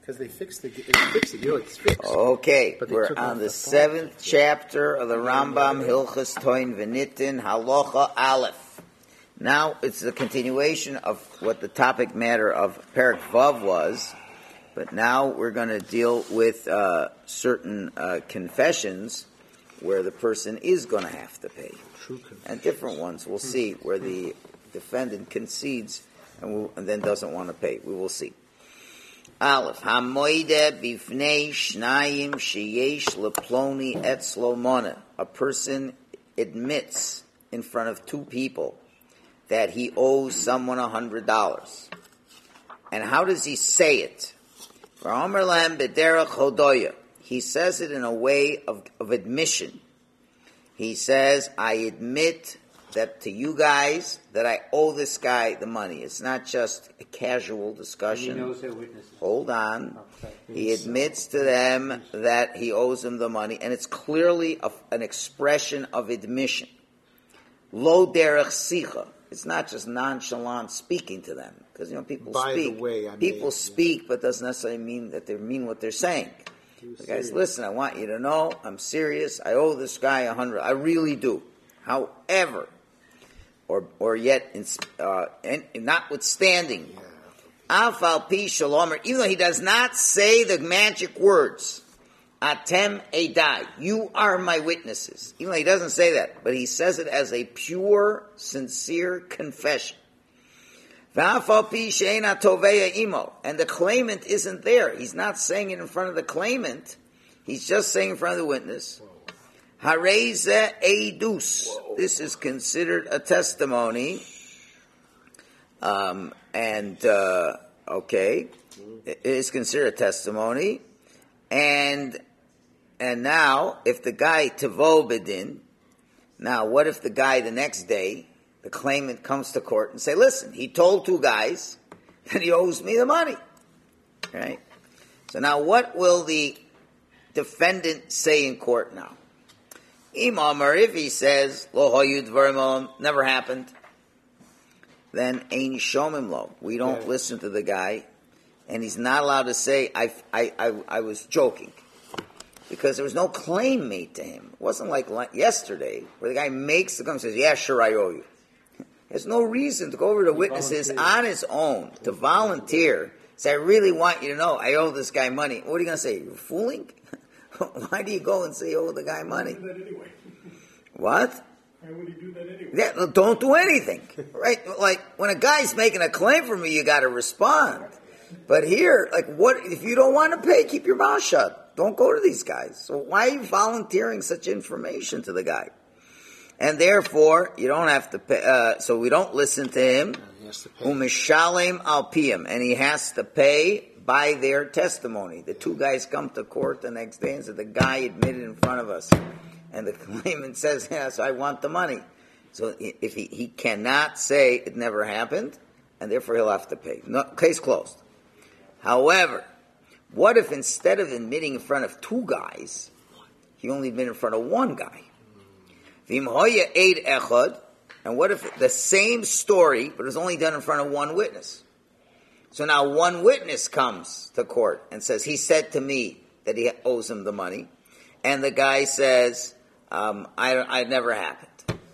Because they fixed it. It's fixed. Okay, we're on the 7th chapter of the Rambam, Hilchos Toin V'Nitin, Halacha Aleph. Now it's the continuation of what the topic matter of Perek Vav was, but now we're going to deal with certain confessions where the person is going to have to pay. And different ones, we'll see, where the defendant concedes and then doesn't want to pay. We will see. Aleph, hamoide bifnei shnayim sheyesh leploni etzlo mona. A person admits in front of two people that he owes someone $100. And how does he say it? V'omer lahem b'derech hodoya. He says it in a way of admission. He says, I admit that to you guys that I owe this guy the money. It's not just a casual discussion. He knows their witnesses. Hold on. He admits to them that he owes them the money, and it's clearly an expression of admission. Lo derech sicha. It's not just nonchalant speaking to them, because people speak. People speak, but doesn't necessarily mean that they mean what they're saying. The guys, listen, I want you to know I'm serious. I owe this guy $100. I really do. However, or yet, notwithstanding, Afal pi shalomer, even though he does not say the magic words, Atem edai, you are my witnesses. Even though he doesn't say that, but he says it as a pure, sincere confession. V'afal pi she'ena toveya imo, and the claimant isn't there. He's not saying it in front of the claimant. He's just saying in front of the witness. Hareze eidus. This is considered a testimony. Okay, it is considered a testimony. And now, if the guy tavo bedin, now what if the guy the next day, the claimant comes to court and say, listen, he told two guys that he owes me the money. Right? So now what will the defendant say in court now? Imamar, if he says, lo hoyud dvarim, never happened, then ein shomim lo. We don't listen to the guy, and he's not allowed to say, I was joking. Because there was no claim made to him. It wasn't like yesterday, where the guy makes the claim and says, yeah, sure, I owe you. There's no reason to go over to witnesses on his own, to volunteer, say, I really want you to know, I owe this guy money. What are you going to say? You're fooling? Why do you go and say you owe the guy money? Do that anyway. What? Why would he do that anyway? Yeah, don't do anything. Right? Like, when a guy's making a claim for me, you got to respond. But here, what if you don't want to pay, keep your mouth shut. Don't go to these guys. So why are you volunteering such information to the guy? And therefore, you don't have to pay, so we don't listen to him. Umishalem al piyam, and he has to pay by their testimony. The two guys come to court the next day and say, the guy admitted in front of us. And the claimant says, yes, I want the money. So if he cannot say it never happened, and therefore he'll have to pay. No, case closed. However, what if instead of admitting in front of two guys, he only admitted in front of one guy? V'im hoya eid echad, and what if the same story, but it was only done in front of one witness? So now one witness comes to court and says, he said to me that he owes him the money. And the guy says, I never happened.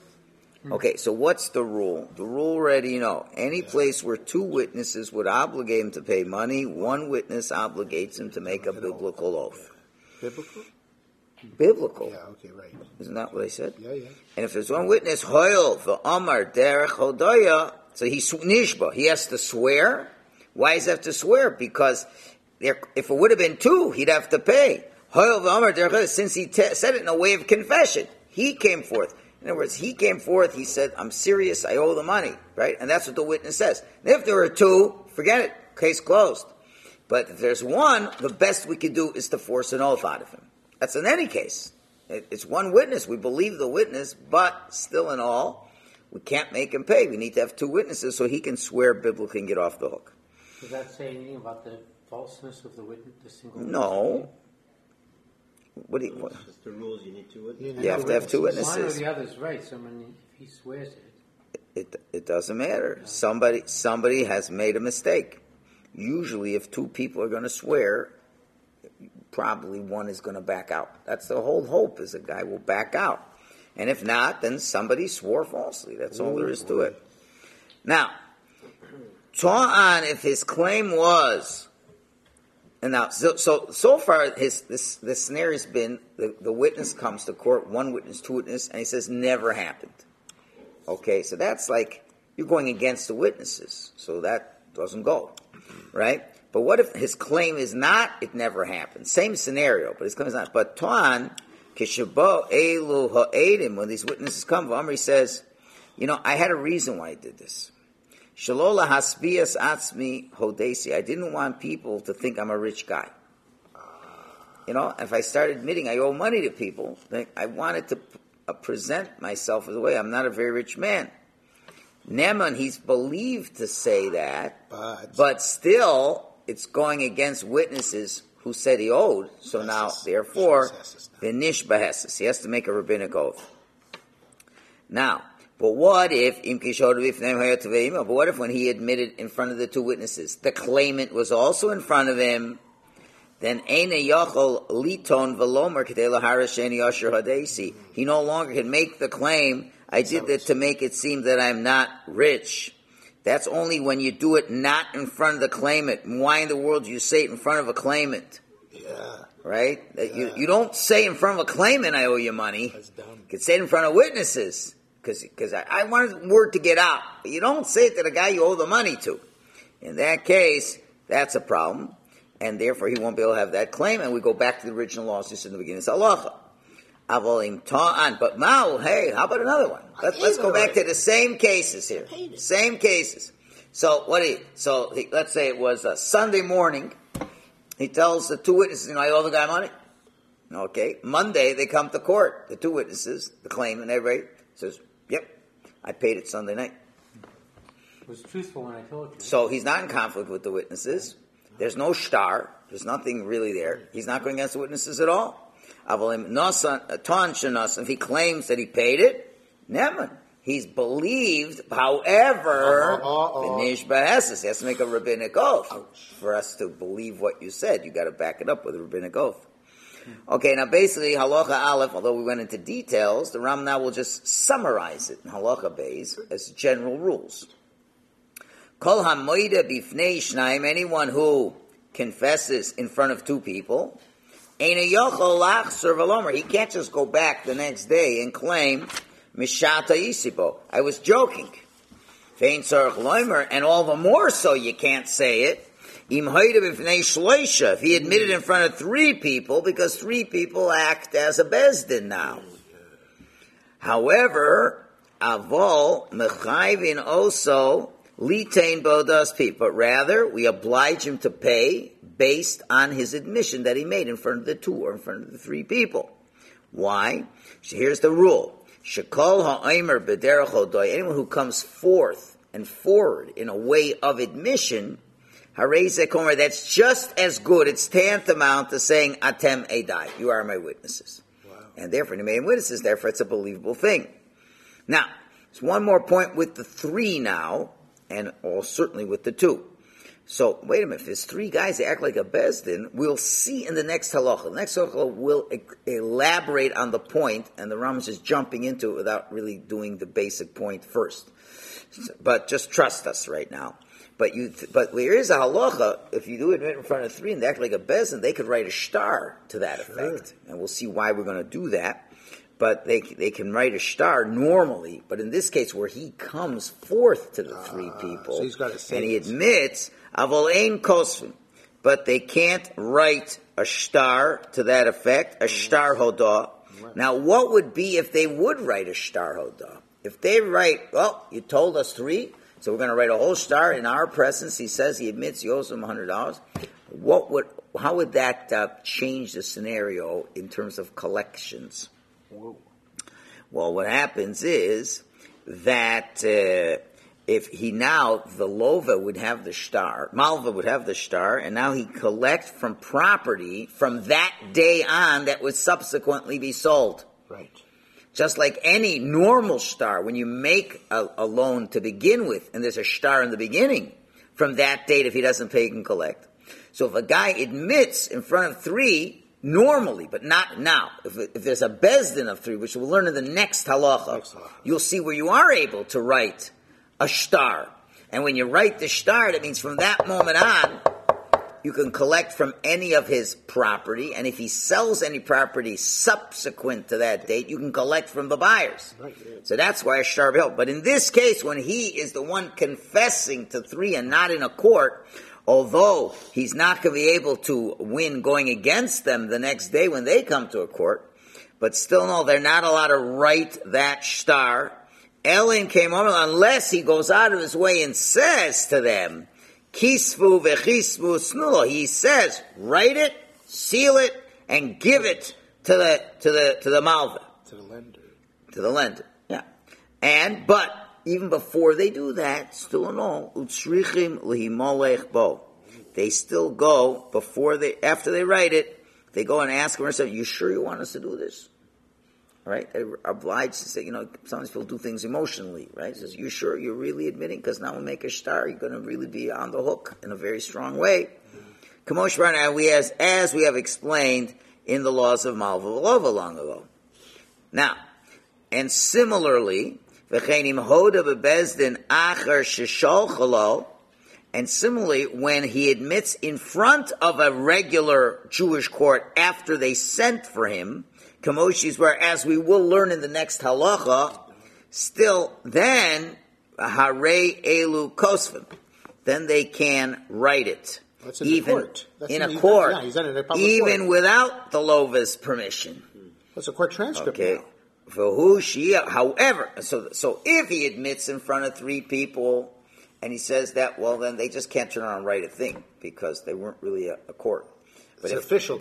Okay, so what's the rule? The rule already you know. Any place where two witnesses would obligate him to pay money, one witness obligates him to make a biblical oath. Biblical? Biblical. Yeah, okay, right. Isn't that what I said? Yeah. And if there's one witness, hoyel v'amar derech hodoya, so he's nishba. He has to swear. Why does he have to swear? Because if it would have been two, he'd have to pay. Hoyel v'amar derech hodoya, since he said it in a way of confession, he came forth. In other words, he came forth, he said, I'm serious, I owe the money, right? And that's what the witness says. And if there are two, forget it, case closed. But if there's one, the best we can do is to force an oath out of him. That's in any case. It's one witness, we believe the witness, but still in all, we can't make him pay. We need to have two witnesses so he can swear biblically and get off the hook. Does that say anything about the falseness of the witness, the single witness? No. What? Just the rules. You need two witnesses. You have to have two witnesses. One or the other is right. Someone, if he swears it. It doesn't matter. Somebody has made a mistake. usually if two people are going to swear, probably one is going to back out. That's the whole hope, is a guy will back out. And if not, then somebody swore falsely. That's all there is to it. Now, Ta'an, if his claim was, and now, so far, the scenario has been, the witness comes to court, one witness, two witnesses, and he says, never happened. Okay, so that's like, you're going against the witnesses, so that doesn't go, right? But what if his claim is not, it never happened? Same scenario, but his claim is not. But Ta'an, Kishabo Elu Ha'edim, when these witnesses come, Amri says, I had a reason why I did this. Shalola Haspias Atzmi Hodesi. I didn't want people to think I'm a rich guy. If I start admitting I owe money to people, then I wanted to present myself as a way. I'm not a very rich man. Neman, he's believed to say that, but still, it's going against witnesses who said he owed. So now, therefore, Vinish Bahesis. He has to make a rabbinic oath. Now, but what if when he admitted in front of the two witnesses, the claimant was also in front of him, then he no longer can make the claim, I did it to make it seem that I'm not rich. That's only when you do it not in front of the claimant. Why in the world do you say it in front of a claimant? Yeah. Right? Yeah. You don't say in front of a claimant, I owe you money. That's dumb. You can say it in front of witnesses. Because I wanted word to get out. But you don't say it to the guy you owe the money to. In that case, that's a problem. And therefore, he won't be able to have that claim. And we go back to the original laws just in the beginning. It's halacha. But now, hey, how about another one? Let's go back to the same cases here. Same cases. So let's say it was a Sunday morning. He tells the two witnesses, I owe the guy money. Okay. Monday, they come to court. The two witnesses, the claimant, everybody says, yep, I paid it Sunday night. It was truthful when I told you. So he's not in conflict with the witnesses. There's no shtar. There's nothing really there. He's not going against the witnesses at all. If he claims that he paid it, never. He's believed, however, Vinish Bahesis. He has to make a rabbinic oath. For us to believe what you said, you got to back it up with a rabbinic oath. Okay, now basically, Halacha Aleph, although we went into details, the Ram now will just summarize it in Halacha Beis as general rules. Kol hamoida bifnei shnaim, anyone who confesses in front of two people, he can't just go back the next day and claim, Mishata Isibo, I was joking. And all the more so you can't say it. If he admitted in front of three people, because three people act as a bezdin now. However, avol mechayvin also litain bodas people, but rather we oblige him to pay based on his admission that he made in front of the two or in front of the three people. Why? So here's the rule. Shekol ha'omer b'derech hodoy, anyone who comes forth and forward in a way of admission, that's just as good. It's tantamount to saying, Atem Edai, you are my witnesses. Wow. And therefore, you made witnesses, therefore it's a believable thing. Now, there's one more point with the three now, and certainly with the two. So, wait a minute, if there's three guys that act like a bezdin, we'll see in the next halacha. The next halacha will elaborate on the point, and the Ram is just jumping into it without really doing the basic point first. But just trust us right now. But there is a halacha, if you do admit in front of three and they act like a bezdin, they could write a shtar to that effect. And we'll see why we're going to do that. But they can write a shtar normally. But in this case, where he comes forth to the three people, so he's got to say and he admits, avol ein kosvin, but they can't write a shtar to that effect, a shtar hodah. Now, what would be if they would write a shtar hodah? If they write, well, you told us three, so we're going to write a whole shtar in our presence. He says he admits he owes him $100. How would that change the scenario in terms of collections? Whoa. Well, what happens is that if he now, the Lova would have the shtar, Malva would have the shtar, and now he collects from property from that day on that would subsequently be sold. Right. Just like any normal shtar, when you make a loan to begin with, and there's a shtar in the beginning, from that date. If he doesn't pay, he can collect. So if a guy admits in front of 3, normally, but not now, if there's a bezdin of 3, which we'll learn in the next halacha, you'll see where you are able to write a shtar. And when you write the shtar, that means from that moment on, you can collect from any of his property, and if he sells any property subsequent to that date, you can collect from the buyers. Right, yeah. So that's why a shtar help. But in this case, when he is the one confessing to 3 and not in a court, although he's not going to be able to win going against them the next day when they come to a court, but still no, they're not allowed to write that shtar. Elin came on unless he goes out of his way and says to them, Kisvu vechisvu snulo. He says, write it, seal it, and give it to the malva. To the lender. To the lender. Yeah. But even before they do that, still no, utsrichim lihimolech bo. They still go after they write it, they go and ask him, you sure you want us to do this? Right? They're obliged to say, sometimes people do things emotionally, right? Says, you sure you're really admitting? Because now we'll make a shtar, you're going to really be on the hook in a very strong way. Kamosh Barna, as we have explained in the laws of Malva Velova long ago. Now, and similarly, V'chenim hoda bebezdin acher shesholchalo, and similarly, when he admits in front of a regular Jewish court after they sent for him, Kamoshis, whereas we will learn in the next halacha, still then, hare elu kosvim, then they can write it. That's in court. In a court. Yeah, he's done it in a public even court. Without the lova's permission. That's a court transcript. Okay. However, so if he admits in front of 3 people, and he says that, well, then they just can't turn around and write a thing, because they weren't really a court. But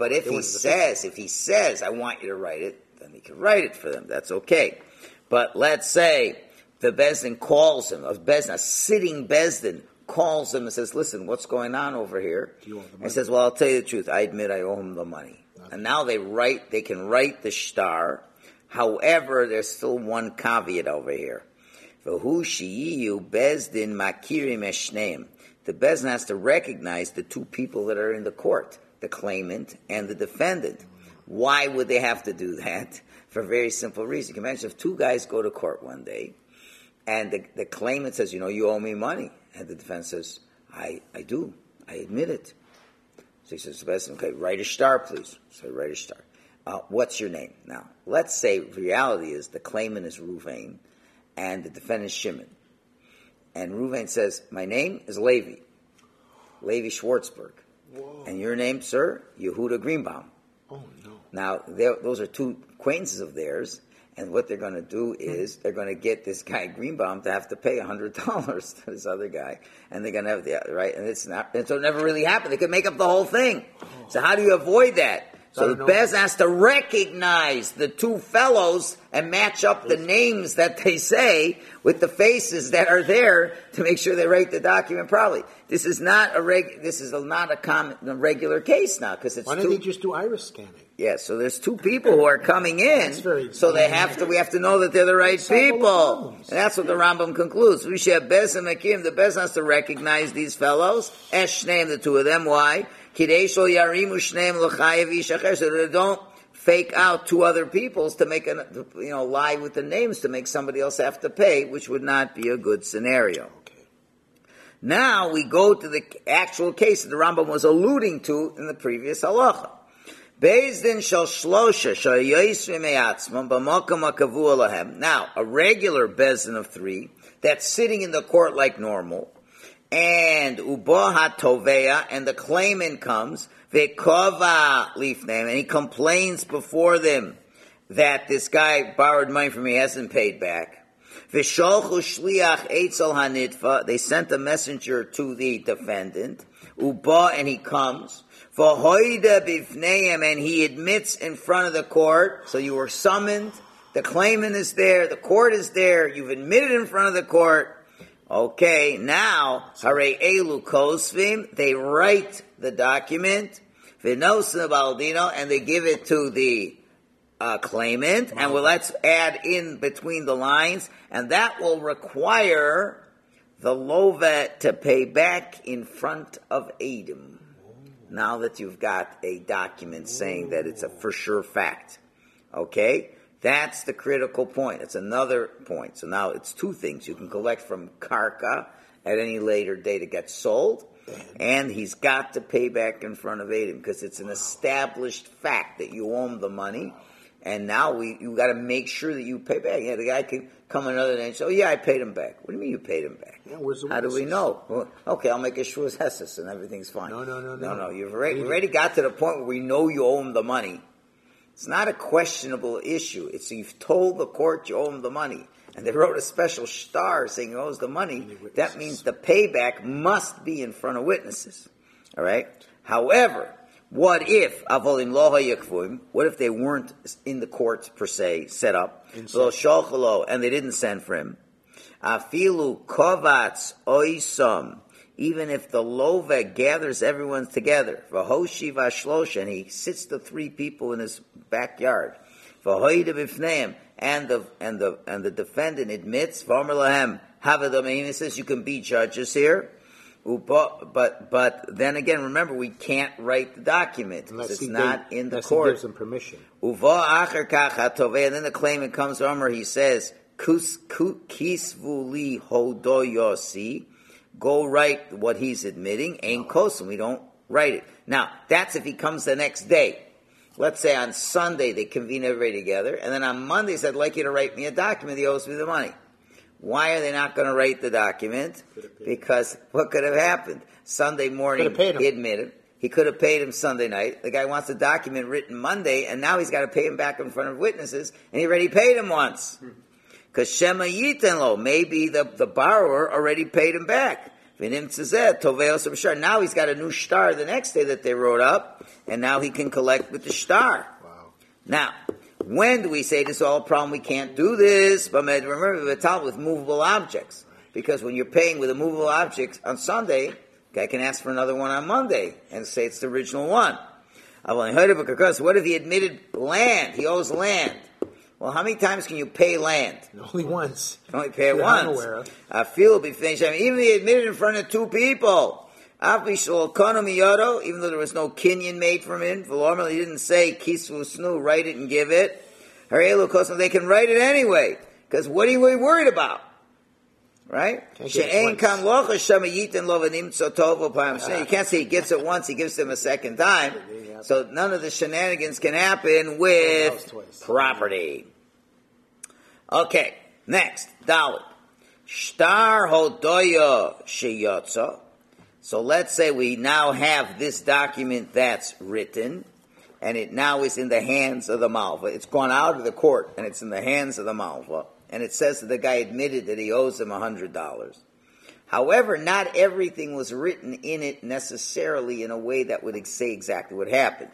if he says, I want you to write it, then he can write it for them. That's okay. But let's say the Bezdin calls him, a sitting Bezdin calls him and says, listen, what's going on over here? And he says, well, I'll tell you the truth. I admit I owe him the money. Okay. And now they can write the shtar. However, there's still one caveat over here. V'hu she'iyu Bezdin makirim eshneim. The Bezdin has to recognize the 2 people that are in the court, the claimant and the defendant. Why would they have to do that? For a very simple reason. You can imagine if 2 guys go to court one day, and the claimant says, you owe me money. And the defense says, I do. I admit it. So he says, okay, write a shtar, please. So write a shtar. What's your name? Now, let's say the reality is the claimant is Ruvain, and the defendant is Shimon. And Ruvain says, my name is Levi Schwartzberg. Whoa. And your name, sir, Yehuda Greenbaum. Oh, no. Now, those are 2 acquaintances of theirs, and what they're going to do is they're going to get this guy Greenbaum to have to pay $100 to this other guy, and they're going to have right, and so it never really happened. They could make up the whole thing. So how do you avoid that? So the Bez has to recognize the 2 fellows and match up the names that they say with the faces that are there to make sure they write the document properly. This is not a regular case now, because it's. Why don't they just do iris scanning? Yeah, so there's 2 people who are coming in, so we have to know that they're the right people. And that's what the Rambam concludes. We should have Bez and Makim. The Bez has to recognize these fellows. Eshneim, the 2 of them. Why? So they don't fake out 2 other peoples to make lie with the names to make somebody else have to pay, which would not be a good scenario. Okay. Now we go to the actual case that the Rambam was alluding to in the previous halacha. Bezdin shel shlosha shel yoisrim me'atzmam b'makam hakavu alahem. Now, a regular bezdin of 3 that's sitting in the court like normal, and ubo hatovea, and the claimant comes, ve'kova lifneim, and he complains before them that this guy borrowed money from me, hasn't paid back. V'sholchu shliach eitzel hanitfa, they sent a messenger to the defendant, ubo, and he comes, v'hoida bifneim, and he admits in front of the court, so you were summoned, the claimant is there, the court is there, you've admitted in front of the court. Okay, now, hare elu kosvim, they write the document, v'nosin baldino, and they give it to the claimant, and let's add in between the lines, and that will require the lova to pay back in front of Eidim. Now that you've got a document saying that it's a for sure fact. Okay? That's the critical point. It's another point. So now it's two things. You can collect from Karka at any later date it gets sold, and he's got to pay back in front of Eidim because it's an established fact that you owe him the money, and now you got to make sure that you pay back. Yeah, the guy can come another day and say, "Oh yeah, I paid him back." What do you mean you paid him back? Yeah, where's the How do we witnesses? know? Well, okay, I'll make a shuas hesses and everything's fine. No. You've already got to the point where we know you owe him the money. It's not a questionable issue. It's you've told the court you owe him the money, and they wrote a special star saying he owes the money. That means the payback must be in front of witnesses. All right. However, what if avolim lo hayakvum? What if they weren't in the courts per se set up? Lo shalchalo, and they didn't send for him. Afilu kovatz oisam. Even if the lova gathers everyone together, v'hoshi v'shlosha, and he sits the three people in his backyard, v'hoida b'fneim, and the defendant admits, v'omer lahem havadam, he says you can be judges here, but then again, remember we can't write the document because it's not in the court. He gives them permission. Uva acher kach hatovei, and then the claimant comes to Omer, he says, kisvu li hodoyosi. Go write what he's admitting. Ain't kosim. We don't write it. Now, that's if he comes the next day. Let's say on Sunday they convene everybody together, and then on Monday he said, I'd like you to write me a document. He owes me the money. Why are they not going to write the document? Because what could have happened? Sunday morning, he admitted. He could have paid him Sunday night. The guy wants the document written Monday, and now he's got to pay him back in front of witnesses, and he already paid him once. Because Shema Yiten Lo, maybe the borrower already paid him back. Now he's got a new star the next day that they wrote up, and now he can collect with the star. Wow. Now, when do we say this is all a problem? We can't do this. But remember, we're talking with movable objects. Because when you're paying with a movable object on Sunday, guy can ask for another one on Monday and say it's the original one. What if he admitted land? He owes land. Well, how many times can you pay land? Only once. You can only pay it I'm once. aware of. I feel it'll be finished. I mean, even he admitted in front of two people. Even though there was no kinyan made from him, he didn't say kisvu snu, write it and give it. They can write it anyway. Because what are you worried about? Right? You can't say he gets it once, he gives them a second time. So none of the shenanigans can happen with property. Okay, next, Dalit. Shtar hodoya sheyotza. So let's say we now have this document that's written, and it now is in the hands of the malva. It's gone out of the court, and it's in the hands of the malva. And it says that the guy admitted that he owes him $100. However, not everything was written in it necessarily in a way that would say exactly what happened.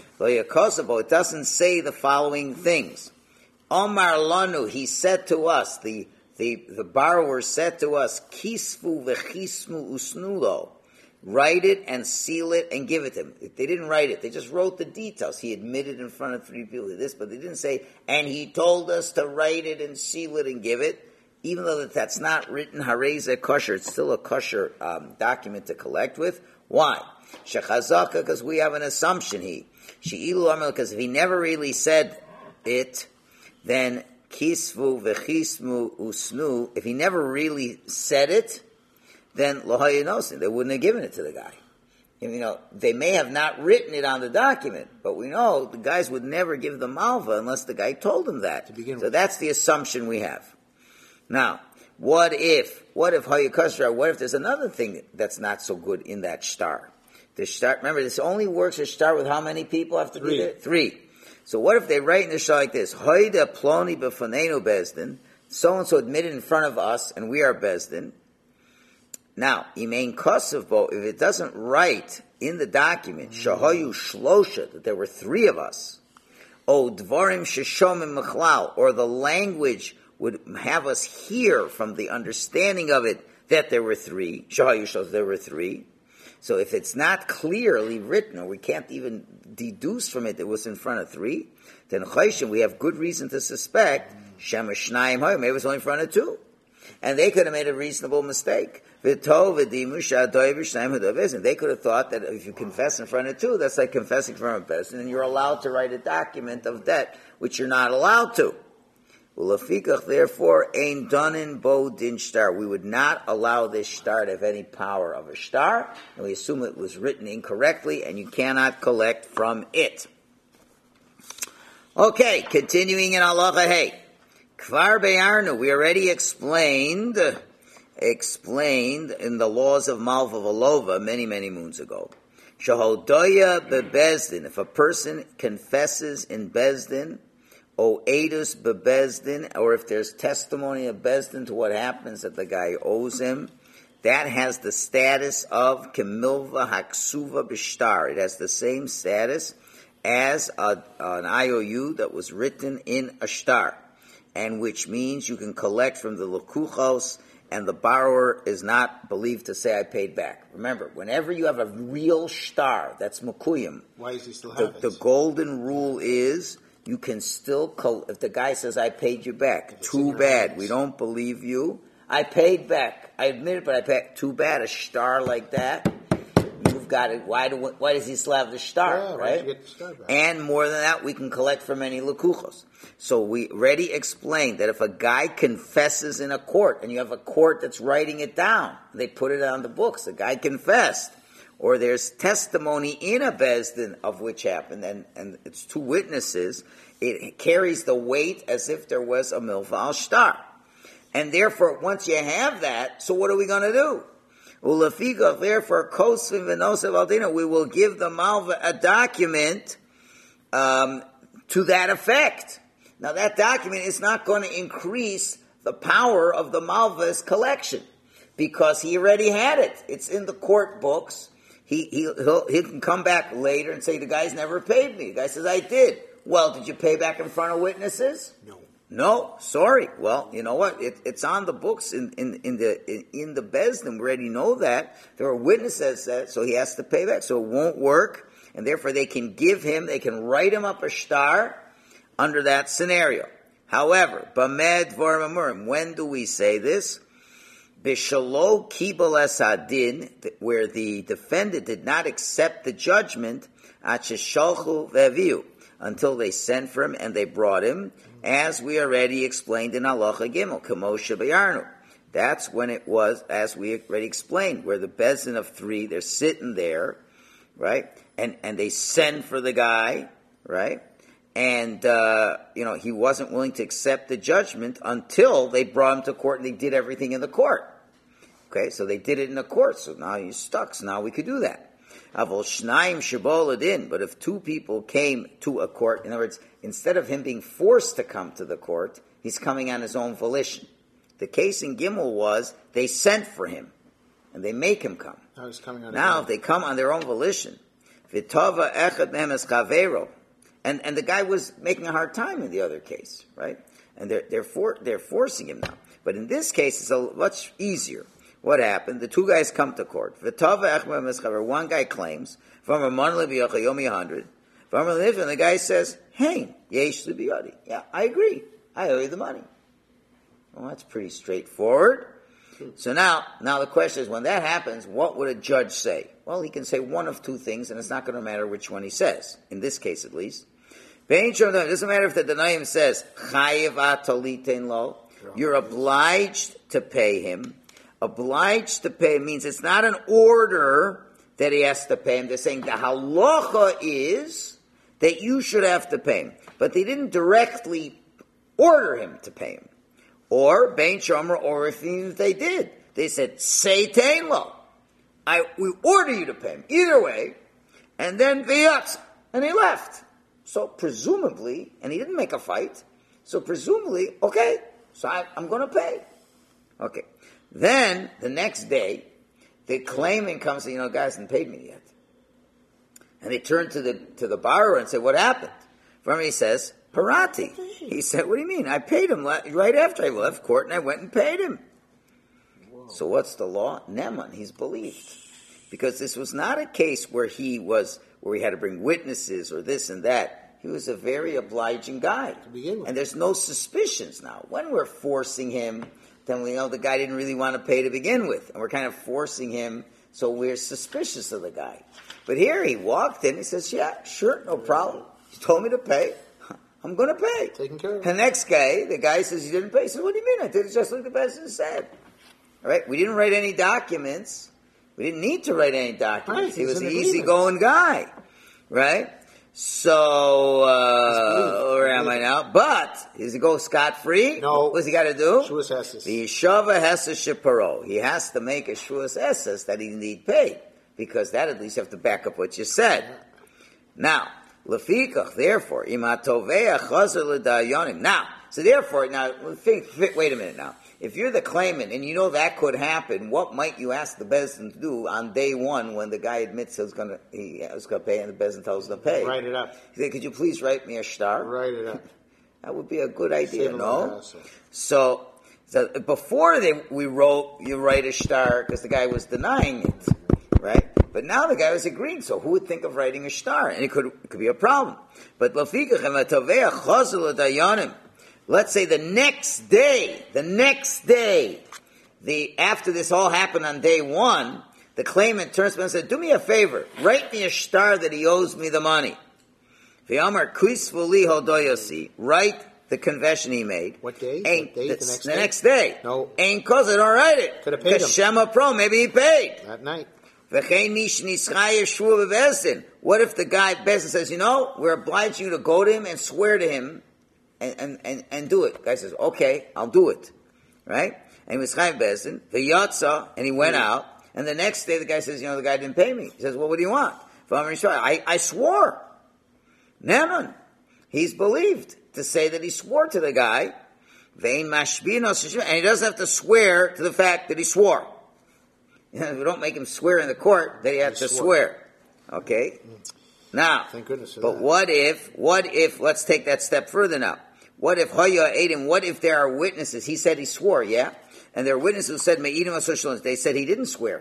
It doesn't say the following things. Omar Lanu, he said to us, the borrower said to us, Kisfu v'chismu usnulo. Write it and seal it and give it to him. They didn't write it. They just wrote the details. He admitted in front of three people this, but they didn't say, and he told us to write it and seal it and give it. Even though that's not written, hareza kosher, it's still a kosher document to collect with. Why? Shechazaka, because we have an assumption because if he never really said it, then kisvu v'chismu usnu, if he never really said it, then lohayinosin, they wouldn't have given it to the guy. They may have not written it on the document, but we know the guys would never give the malva unless the guy told them that. So that's the assumption we have. Now, what if there's another thing that's not so good in that shtar? The shtar, remember, this only works a shtar with how many people have to be there? 3. So what if they write in the shtar like this? Hoida ploni b'fanenu bezdin. So-and-so admitted in front of us, and we are bezdin. Now, imein kosevbo, if it doesn't write in the document, shahoyu shlosha, that there were 3 of us, o dvarim sheshomim mechlal, or the language would have us hear from the understanding of it that there were 3, shahoyu shlosha, there were 3. So if it's not clearly written, or we can't even deduce from it that it was in front of 3, then chayshim, we have good reason to suspect, shemesh shnayim hoy, maybe it was only in front of 2. And they could have made a reasonable mistake. They could have thought that if you confess in front of two, that's like confessing in front of a person, and you're allowed to write a document of debt, which you're not allowed to. Therefore, ein donin bo din shtar. We would not allow this shtar to have any power of a shtar, and we assume it was written incorrectly, and you cannot collect from it. Okay, continuing in halacha hey. Kvar be'arnu, we already explained in the laws of Malva Volova many moons ago. Shahodoya bebezdin, if a person confesses in Bezdin, o edus bebezdin, or if there's testimony of Bezdin to what happens that the guy owes him, that has the status of kemilva haksuva b'shtar. It has the same status as an IOU that was written in a shtar, and which means you can collect from the lekuchos, and the borrower is not believed to say, I paid back. Remember, whenever you have a real shtar, that's mukuyim. Why does he still have it? The golden rule is, you can still, if the guy says, I paid you back, too bad, we don't believe you. I paid back. I admit it, but I paid. Too bad, a shtar like that. You've got it. Why does he still have the shtar, right? You get the shtar back? And more than that, we can collect from any lekuchos. So we already explained that if a guy confesses in a court, and you have a court that's writing it down, they put it on the books, the guy confessed, or there's testimony in a bezdin of which happened, and it's two witnesses, it carries the weight as if there was a milva al shtar. And therefore, once you have that, so what are we going to do? Therefore, we will give the malva a document to that effect. Now, that document is not going to increase the power of the malva's collection, because he already had it. It's in the court books. He can come back later and say, the guy's never paid me. The guy says, I did. Well, did you pay back in front of witnesses? No, sorry. Well, you know what? It's on the books in the Bezdin. We already know that. There are witnesses that, so he has to pay back. So it won't work, and therefore they can write him up a shtar under that scenario. However, Bamed Dvarim Amurim, when do we say this? Bishalo Kibal Esadin, where the defendant did not accept the judgment, Acheshalchu Veviu, until they sent for him and they brought him, as we already explained in Halacha Gimel, Kamosha Bayarnu. That's when it was, as we already explained, where the Bezdin of three, they're sitting there, right? And they send for the guy, right? And, he wasn't willing to accept the judgment until they brought him to court and they did everything in the court. Okay, so they did it in the court, so now he's stuck, so now we could do that. But if two people came to a court, in other words, instead of him being forced to come to the court, he's coming on his own volition. The case in Gimel was, they sent for him, and they make him come. Now, if they come on their own volition, and the guy was making a hard time in the other case, right? And they're forcing him now. But in this case, it's much easier. What happened? The two guys come to court. One guy claims, from a yomi 100, and the guy says, hey, yesh libiyadi. Yeah, I agree. I owe you the money. Well, that's pretty straightforward. So now the question is, when that happens, what would a judge say? Well, he can say one of two things, and it's not going to matter which one he says, in this case at least. It doesn't matter if the Danayim says, chayiv atolitein lo, you're obliged to pay him. Obliged to pay means it's not an order that he has to pay him. They're saying the halacha is that you should have to pay him. But they didn't directly order him to pay him. Or, Bein Shomer, or if they did, they said, say tein lo. We order you to pay him. Either way. And then v'yatz. And he left. So presumably, and he didn't make a fight, so presumably, okay, so I'm going to pay. Okay. Then, the next day, the claimant comes and says, guys hasn't paid me yet. And they turn to the borrower and say, what happened? From he says, Parati. He said, what do you mean? I paid him right after I left court and I went and paid him. Whoa. So what's the law? Neman, he's believed. Because this was not a case where he had to bring witnesses or this and that. He was a very obliging guy. And there's no suspicions now. When we're forcing him then we know the guy didn't really want to pay to begin with. And we're kind of forcing him, so we're suspicious of the guy. But here he walked in, he says, yeah, sure, no problem. You told me to pay. I'm going to pay. Taken care of. The next guy, the guy says he didn't pay. He says, what do you mean? I did it just like the Bezdin said. All right? We didn't write any documents. We didn't need to write any documents. Right, he was an an agreement. easygoing guy. Right? So, where am I now? But, does he go scot-free? No. What's he got to do? Shuas Esses. The Yeshava Hesed Sheparo. He has to make a Shuas Esses that he need paid. Because that at least you have to back up what you said. Now, Lefikach, therefore, Imatovea Chazer L'Dayanim. Now, so therefore, now, wait a minute now. If you're the claimant and you know that could happen, what might you ask the Bezdin to do on day one when the guy admits he was going to pay and the Bezdin tells him to pay? Write it up. He said, could you please write me a shtar? Write it up. That would be a good idea, Save him a no? hassle. So before you write a shtar because the guy was denying it, right? But now the guy was agreeing, so who would think of writing a shtar? And it could be a problem. But let's say the next day, after this all happened on day one, the claimant turns to him and said, do me a favor, write me a shtar that he owes me the money. Write the confession he made. What day? Ain't, What day? the next day. No. Ain't cause it, don't write it. Could have paid him. Shema Pro, maybe he paid. That night. What if the guy, Bezdin, says, we're obliged you to go to him and swear to him and do it. The guy says, okay, I'll do it. Right? And he was Chayiv Bezdin, v'yatza, and he went out, and the next day the guy says, the guy didn't pay me. He says, well, what do you want? I swore. Neman. He's believed to say that he swore to the guy, and he doesn't have to swear to the fact that he swore. We don't make him swear in the court that he has to swear. Okay? Now, Thank goodness for but that. what if, let's take that step further now. What if Haya Adim, what if there are witnesses? He said he swore, yeah? And there are witnesses who said, Me'idim HaSoshalon, they said he didn't swear.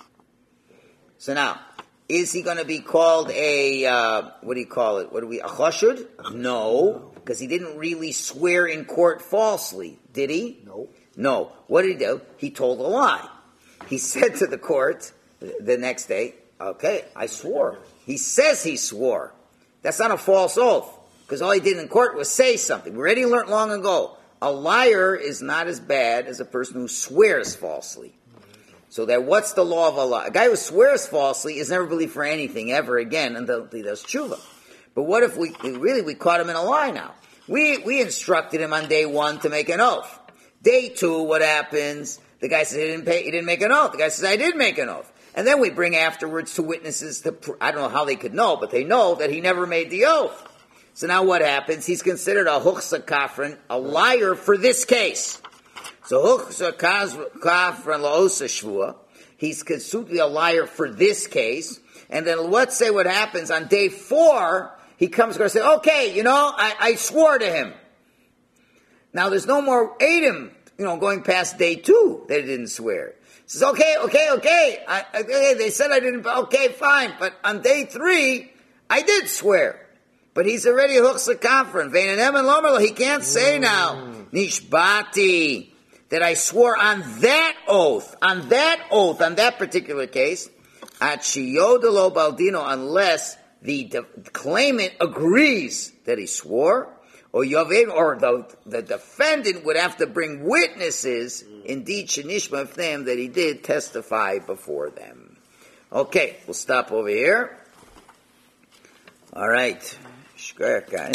So now, is he going to be called a, what do you call it? A chashud? No, because he didn't really swear in court falsely, did he? No. What did he do? He told a lie. He said to the court the next day, okay, I swore. He says he swore. That's not a false oath, because all he did in court was say something. We already learned long ago, a liar is not as bad as a person who swears falsely. So that what's the law of a lie? A guy who swears falsely is never believed for anything ever again until he does tshuva. But what if we caught him in a lie now? We instructed him on day one to make an oath. Day two, what happens? The guy says he didn't make an oath. The guy says, I did make an oath. And then we bring afterwards two witnesses I don't know how they could know, but they know that he never made the oath. So now what happens? He's considered a huchsa kafran, a liar for this case. So huchsa kafran la'osa shvua, he's considered to be a liar for this case. And then let's say what happens on day 4, he comes and says, okay, I swore to him. Now there's no more Adam, going past day 2 that he didn't swear. He says, okay. They said I didn't, okay, fine. But on day 3, I did swear. But he's already huchsa kafran. He can't say now, nishbati, that I swore on that oath, on that particular case, achiyodelo baldino, unless the claimant agrees that he swore, or the defendant would have to bring witnesses, indeed, shenishma of them, that he did testify before them. Okay, we'll stop over here. All right. Shkoyach, guys.